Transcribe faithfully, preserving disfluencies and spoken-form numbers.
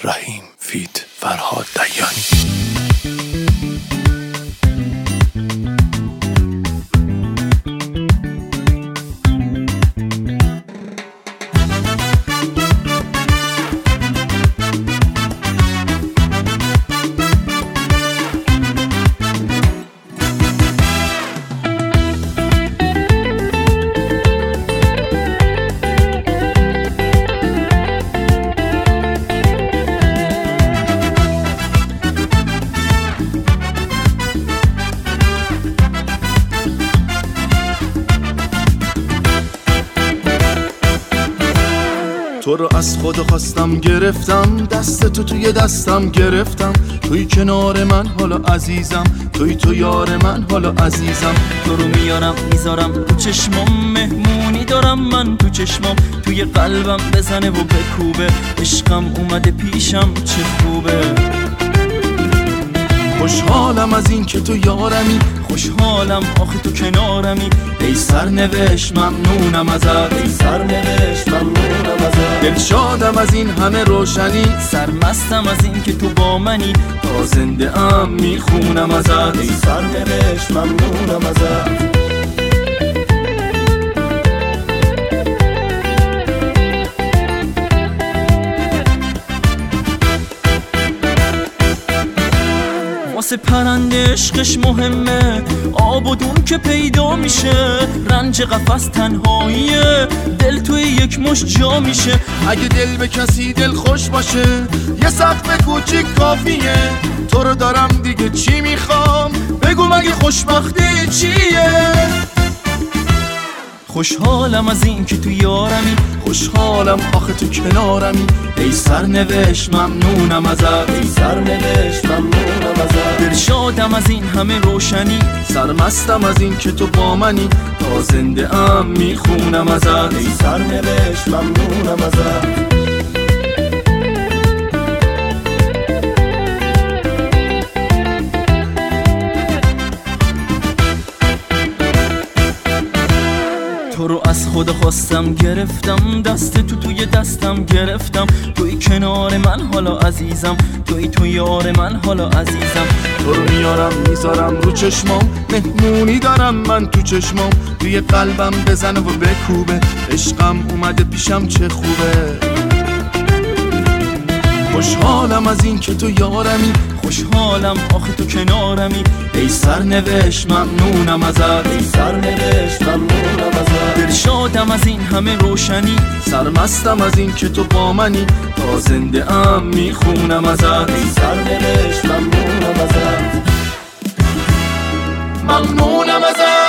رحیم فیت فرهاد دیانی. تو رو از خود خواستم گرفتم، دست تو توی دستم گرفتم، توی کنار من حالا عزیزم، توی تو یار من حالا عزیزم. تو رو میارم میذارم تو چشمام، مهمونی دارم من تو چشمام، توی قلبم بزنه و بکوبه، عشقم اومده پیشم چه خوبه. خوشحالم از این که تو یارمی، خوشحالم آخه تو کنارمی، ای سرنوشت ممنونم ازت، ای سرنوشت ممنونم ازت. دلشادم از این همه روشنی، سرمستم از این که تو با منی، تا زنده ام میخونم ازت، ای سرنوشت ممنونم ازت. واسه پرنده عشقش مهمه، آب و دون که پیدا میشه، رنج قفس تنهاییه، دل توی یک مش جا میشه. اگه دل به کسی دل خوش باشه، یه سقف کوچیک کافیه. تو رو دارم دیگه چی میخوام، بگو مگه خوشبختی چیه. خوشحالم از این که تو یارمی، خوشحالم آخه تو کنارمی، ای سرنوشت ممنونم ازت، ای سرنوشت ممنونم ازت. دلشادم از این همه روشنی، سرمستم از این که تو با منی، تا زنده ام میخونم ازت، ای سرنوشت ممنونم ازت. تو رو از خود خواستم گرفتم، دست تو توی دستم گرفتم، توی کنار من حالا عزیزم، توی تو یار من حالا عزیزم. تو رو میارم میذارم رو چشمام، مهمونی دارم من تو چشمام، توی قلبم بزنه و بکوبه، عشقم اومده پیشم چه خوبه. خوشحالم از این که تو یارمی، خوشحالم آخه تو کنارمی، ای سرنوشت ممنونم ازت، ای سرنوشت ممنونم ازت. دلشادم از این همه روشنی، سرمستم از این که تو با منی، تا زنده ام میخونم ازت، ای سرنوشت ممنونم ازت. ممنونم ازت.